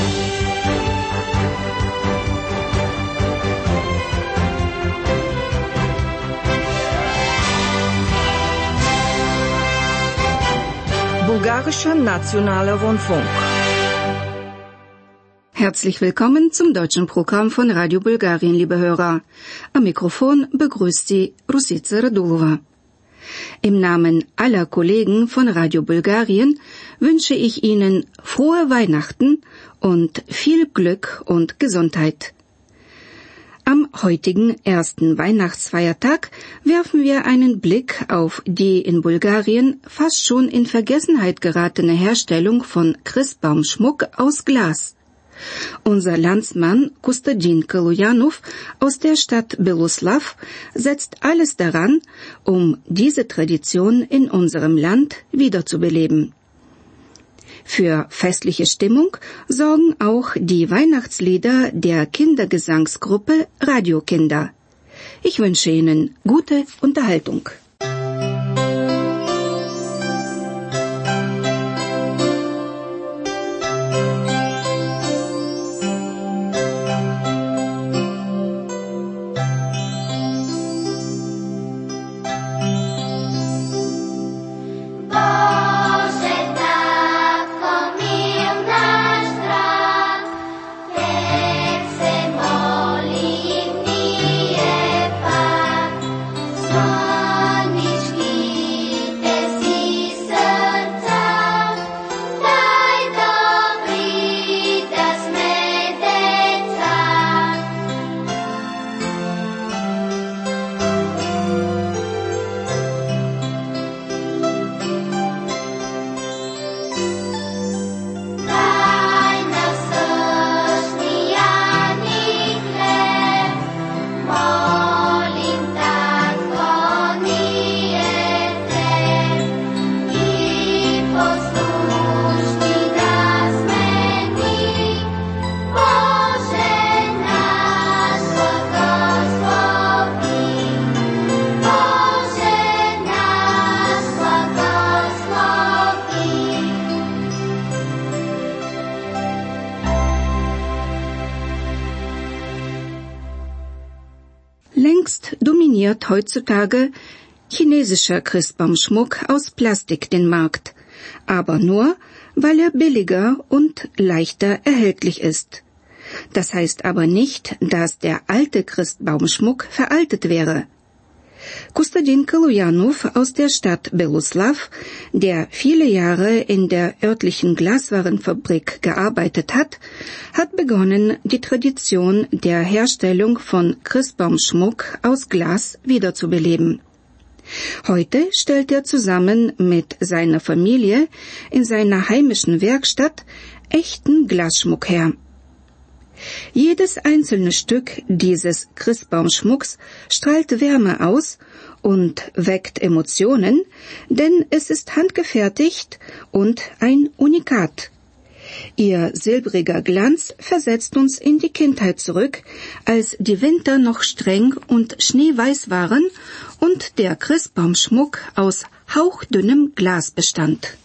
Bulgarischer Nationaler Rundfunk. Herzlich willkommen zum deutschen Programm von Radio Bulgarien, liebe Hörer. Am Mikrofon begrüßt Sie Rusica Radulova. Im Namen aller Kollegen von Radio Bulgarien wünsche ich Ihnen frohe Weihnachten und viel Glück und Gesundheit. Am heutigen ersten Weihnachtsfeiertag werfen wir einen Blick auf die in Bulgarien fast schon in Vergessenheit geratene Herstellung von Christbaumschmuck aus Glas. Unser Landsmann Kostadin Kalujanov aus der Stadt Beloslav setzt alles daran, um diese Tradition in unserem Land wiederzubeleben. Für festliche Stimmung sorgen auch die Weihnachtslieder der Kindergesangsgruppe Radiokinder. Ich wünsche Ihnen gute Unterhaltung. Längst dominiert heutzutage chinesischer Christbaumschmuck aus Plastik den Markt, aber nur, weil er billiger und leichter erhältlich ist. Das heißt aber nicht, dass der alte Christbaumschmuck veraltet wäre. Kostadin Kalujanov aus der Stadt Beloslav, der viele Jahre in der örtlichen Glaswarenfabrik gearbeitet hat begonnen, die Tradition der Herstellung von Christbaumschmuck aus Glas wiederzubeleben. Heute stellt er zusammen mit seiner Familie in seiner heimischen Werkstatt echten Glasschmuck her. Jedes einzelne Stück dieses Christbaumschmucks strahlt Wärme aus und weckt Emotionen, denn es ist handgefertigt und ein Unikat. Ihr silbriger Glanz versetzt uns in die Kindheit zurück, als die Winter noch streng und schneeweiß waren und der Christbaumschmuck aus hauchdünnem Glas bestand.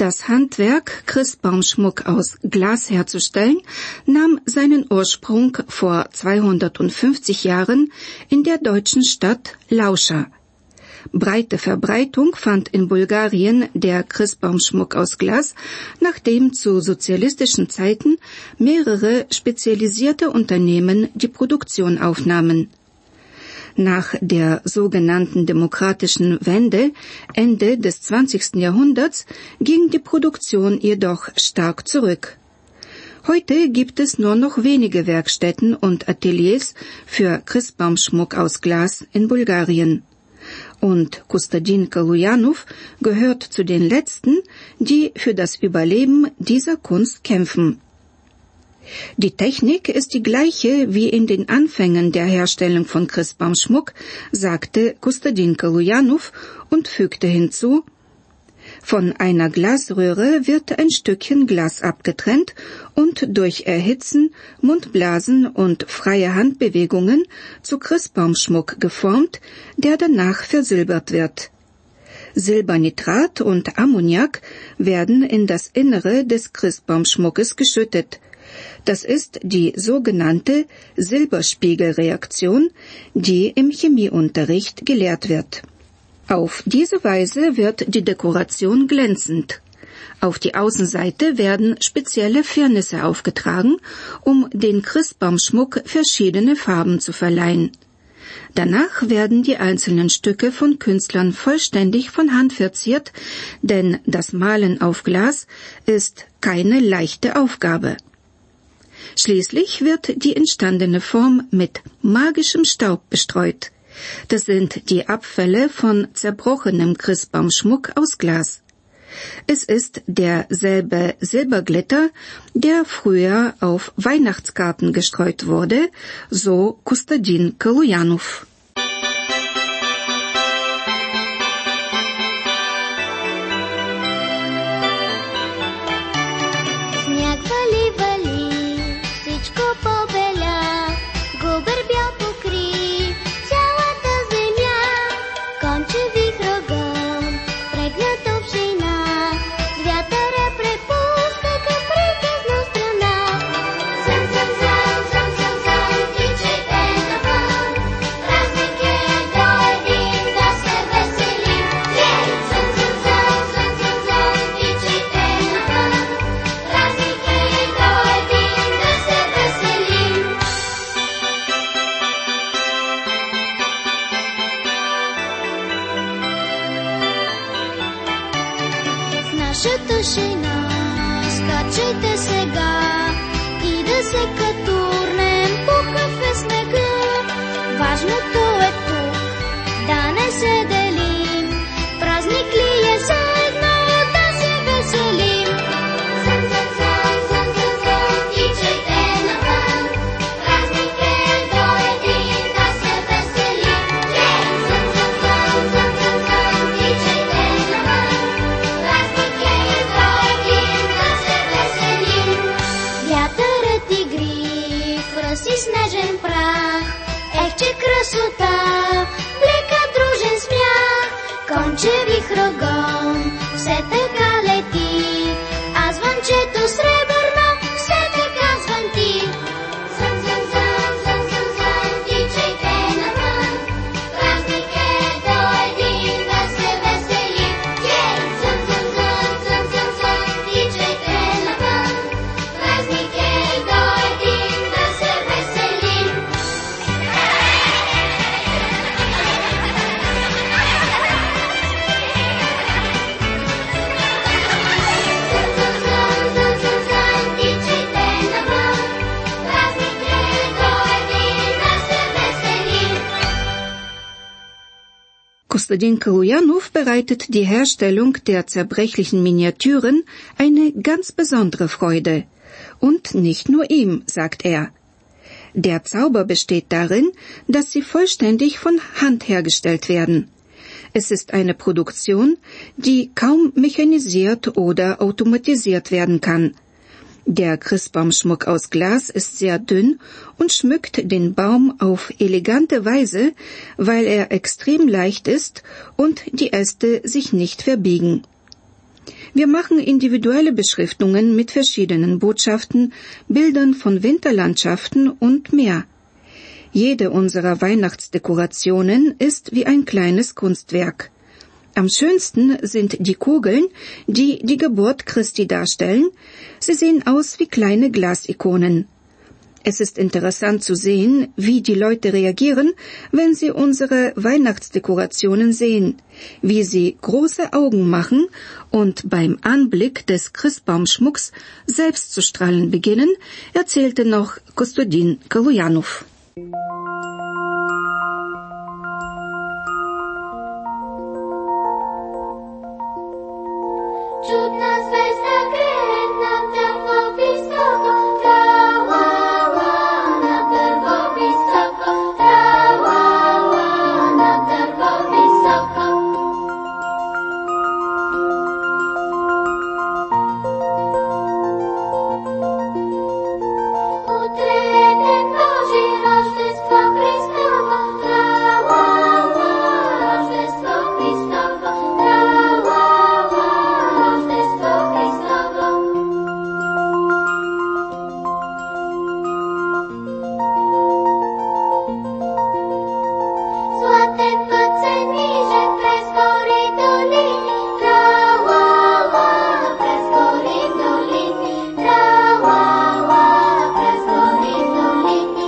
Das Handwerk, Christbaumschmuck aus Glas herzustellen, nahm seinen Ursprung vor 250 Jahren in der deutschen Stadt Lauscha. Breite Verbreitung fand in Bulgarien der Christbaumschmuck aus Glas, nachdem zu sozialistischen Zeiten mehrere spezialisierte Unternehmen die Produktion aufnahmen. Nach der sogenannten demokratischen Wende Ende des 20. Jahrhunderts ging die Produktion jedoch stark zurück. Heute gibt es nur noch wenige Werkstätten und Ateliers für Christbaumschmuck aus Glas in Bulgarien. Und Kostadin Kalujanow gehört zu den Letzten, die für das Überleben dieser Kunst kämpfen. Die Technik ist die gleiche wie in den Anfängen der Herstellung von Christbaumschmuck, sagte Kostadin Kalujanow und fügte hinzu: Von einer Glasröhre wird ein Stückchen Glas abgetrennt und durch Erhitzen, Mundblasen und freie Handbewegungen zu Christbaumschmuck geformt, der danach versilbert wird. Silbernitrat und Ammoniak werden in das Innere des Christbaumschmuckes geschüttet. Das ist die sogenannte Silberspiegelreaktion, die im Chemieunterricht gelehrt wird. Auf diese Weise wird die Dekoration glänzend. Auf die Außenseite werden spezielle Firnisse aufgetragen, um den Christbaumschmuck verschiedene Farben zu verleihen. Danach werden die einzelnen Stücke von Künstlern vollständig von Hand verziert, denn das Malen auf Glas ist keine leichte Aufgabe. Schließlich wird die entstandene Form mit magischem Staub bestreut. Das sind die Abfälle von zerbrochenem Christbaumschmuck aus Glas. Es ist derselbe Silberglitter, der früher auf Weihnachtskarten gestreut wurde, so Kostadin Kalujanow. Тишина, скачайте сега и да се катурнем по кафе снега. Важното е тук да не се делим, празник ли е заедно да се веселим. Зъм, зъм, зъм, зъм, зъм, зъм, тичайте навън, празник е дойди да се веселим. Зъм, зъм, зъм, зъм, зъм, зъм, тичайте навън, празник е дойди да се веселим. Вятърът игри в ръси снежен прах, ех, че красота, блика дружен смях, конче вихрогон, все така лети, а звънчето сребърно все така звънти. Зъм, зъм, зъм, зъм, зъм, зъм, тичайте навън, празник е дойди да се веселим. Зъм, зъм, зъм, зъм, зъм, зъм, тичайте навън, празник е дойди да се веселим. Kostadin Kalujanow bereitet die Herstellung der zerbrechlichen Miniaturen eine ganz besondere Freude. Und nicht nur ihm, sagt er. Der Zauber besteht darin, dass sie vollständig von Hand hergestellt werden. Es ist eine Produktion, die kaum mechanisiert oder automatisiert werden kann. Der Christbaumschmuck aus Glas ist sehr dünn und schmückt den Baum auf elegante Weise, weil er extrem leicht ist und die Äste sich nicht verbiegen. Wir machen individuelle Beschriftungen mit verschiedenen Botschaften, Bildern von Winterlandschaften und mehr. Jede unserer Weihnachtsdekorationen ist wie ein kleines Kunstwerk. Am schönsten sind die Kugeln, die die Geburt Christi darstellen. Sie sehen aus wie kleine Glasikonen. Es ist interessant zu sehen, wie die Leute reagieren, wenn sie unsere Weihnachtsdekorationen sehen, wie sie große Augen machen und beim Anblick des Christbaumschmucks selbst zu strahlen beginnen, erzählte noch Kostadin Kalujanov. Чудна звезда грена дърво високо, тра-ла-ла, на дърво високо, тра-ла-ла, на дърво високо. Утре е ден Божи, Рождество Христово, тра-ла-ла, Рождество Христово, тра-ла-ла. Златен път се ниже през гори долини, тра-ла-ла, през гори долини, тра-ла-ла, през гори долини.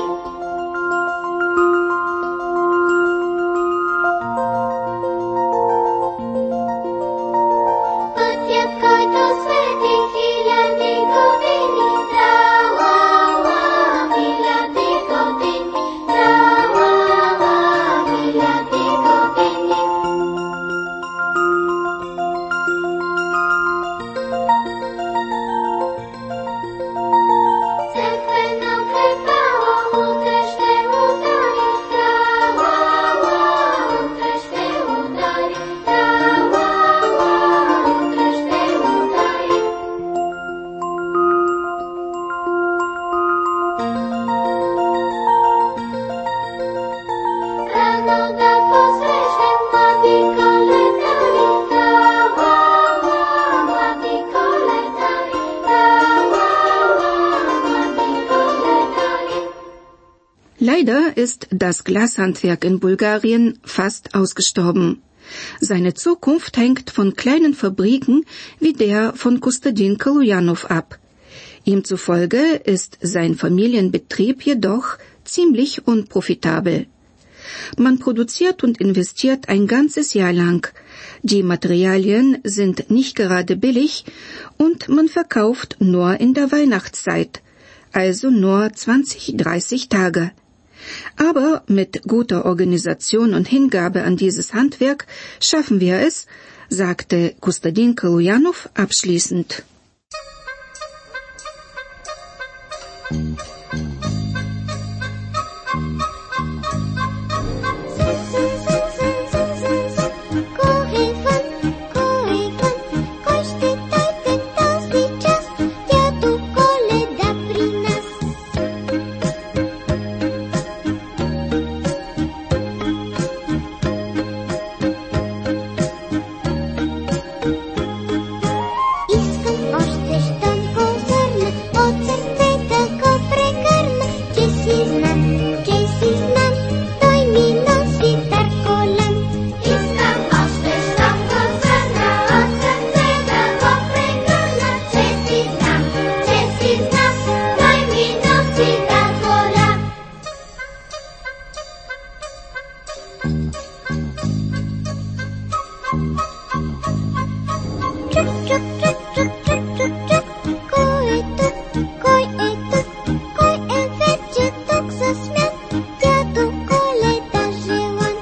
Пътят, който свети хиляди години, тра-ла-ла, хиляди години, тра-ла-ла, хиляди години. Църквено крепало утре ще удари, тра-ла-ла, утре ще удари, тра-ла-ла, утре ще удари. Рано да посрещнем млади коледари, тра-ла-ла, млади коледари, тра-ла-ла, млади коледари. Leider ist das Glashandwerk in Bulgarien fast ausgestorben. Seine Zukunft hängt von kleinen Fabriken wie der von Kostadin Kalujanov ab. Ihm zufolge ist sein Familienbetrieb jedoch ziemlich unprofitabel. Man produziert und investiert ein ganzes Jahr lang. Die Materialien sind nicht gerade billig und man verkauft nur in der Weihnachtszeit, also nur 20-30 Tage. Aber mit guter Organisation und Hingabe an dieses Handwerk schaffen wir es, sagte Kostadin Kalujanov abschließend. Кой ще дойде този час, дядо Коледа при нас? Искам още щом го зърна, от сърце да го прегърна, че си знам, той ми носи дар голям. Искам още щом го зърна, от сърце да го прегърна, че си знам, той ми носи дар голям. Чук, чук, чук, чук, чук, чук, чук. Кой е тук? Кой е тук? Кой е вече тук за смях? Дядо Коледа желан.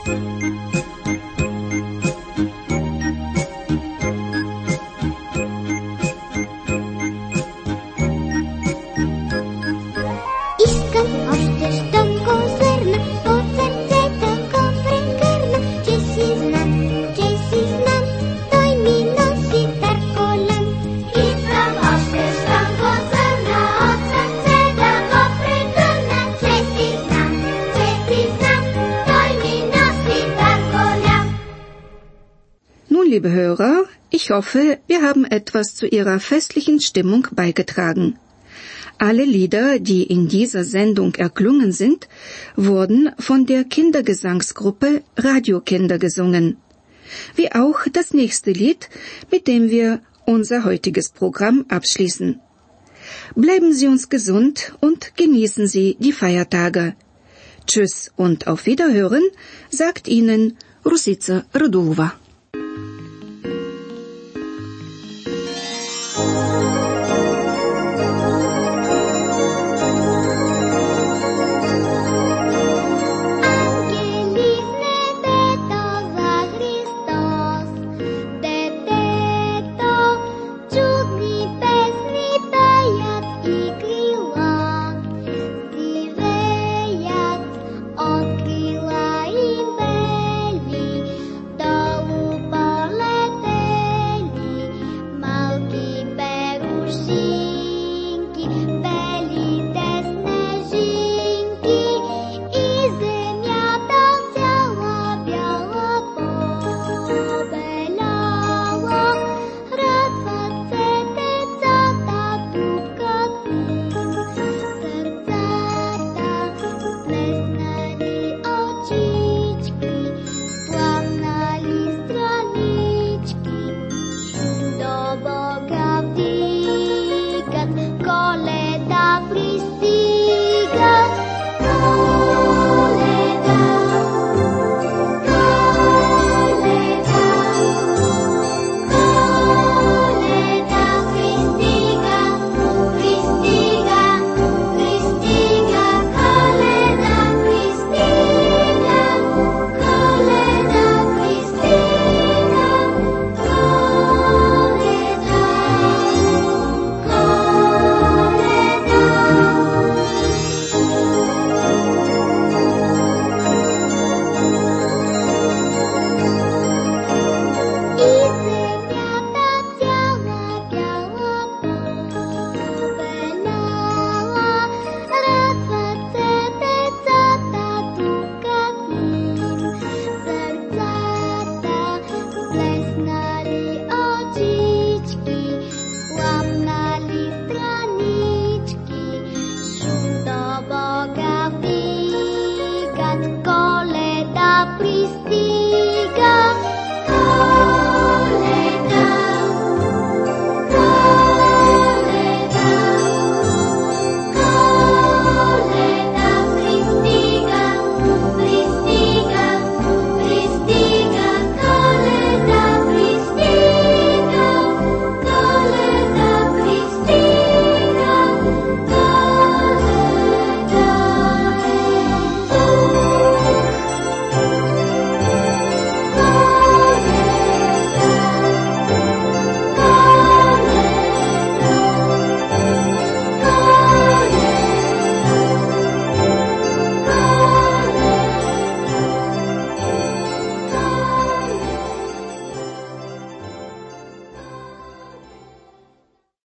Искам още щом го зърна, от сърце да го прегърна, че си знам, той ми носи дар голям. Искам още щом го зърна, от сърце да го прегърна, че си знам, той ми носи дар голям. Nun, liebe Hörer, Ich hoffe, wir haben etwas zu Ihrer festlichen Stimmung beigetragen. Alle Lieder, die in dieser Sendung erklungen sind, wurden von der Kindergesangsgruppe Radiokinder gesungen. Wie auch das nächste Lied, mit dem wir unser heutiges Programm abschließen. Bleiben Sie uns gesund und genießen Sie die Feiertage. Tschüss und auf Wiederhören, sagt Ihnen Rusica Radulova.